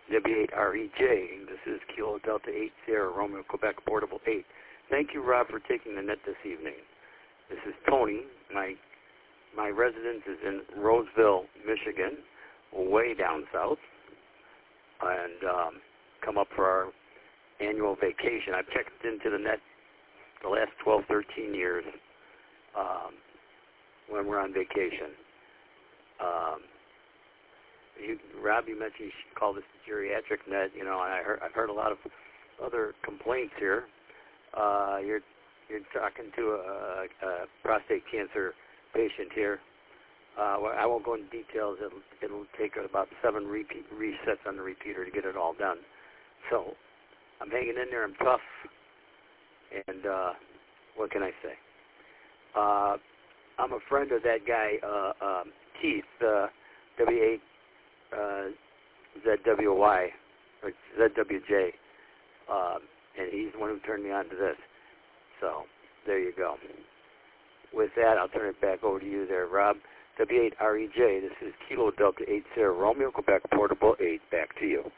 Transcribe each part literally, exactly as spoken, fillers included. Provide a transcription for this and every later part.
W eight R E J. This is Kilo Delta eight Sierra Romeo Quebec Portable eight. Thank you, Rob, for taking the net this evening. This is Tony. My my residence is in Roseville, Michigan, way down south, and um, come up for our annual vacation. I've checked into the net the last twelve, thirteen years um, when we're on vacation. Um, you, Rob, you mentioned you should call this the geriatric net, you know, and I heard, I've heard a lot of other complaints here. Uh, you're you're talking to a, a prostate cancer patient here. Uh, well, I won't go into details. It'll, it'll take about seven repeat resets on the repeater to get it all done. So I'm hanging in there. I'm tough. And uh, what can I say? Uh, I'm a friend of that guy, uh, um, Keith, uh, W eight Z W Y, or Z W J. Um, and he's the one who turned me on to this. So there you go. With that, I'll turn it back over to you there, Rob. W eight R E J, this is Kilo Delta eight Sierra Romeo Quebec Portable eight. Back to you.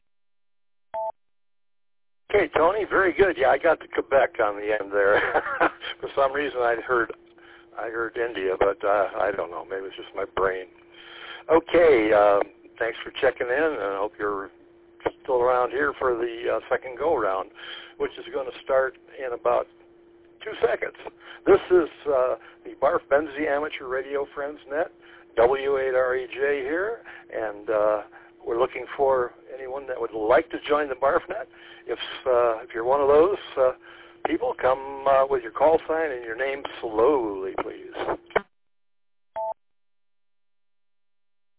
Okay, Tony, very good. Yeah, I got the Quebec on the end there. For some reason, I'd heard, I heard India, but uh, I don't know. Maybe it's just my brain. Okay, uh, thanks for checking in, and I hope you're still around here for the uh, second go-round, which is going to start in about two seconds. This is uh, the Barf Benzie Amateur Radio Friends Net, W eight R E J here, and uh, we're looking for anyone that would like to join the BarfNet. If uh, if you're one of those uh, people, come uh, with your call sign and your name slowly, please.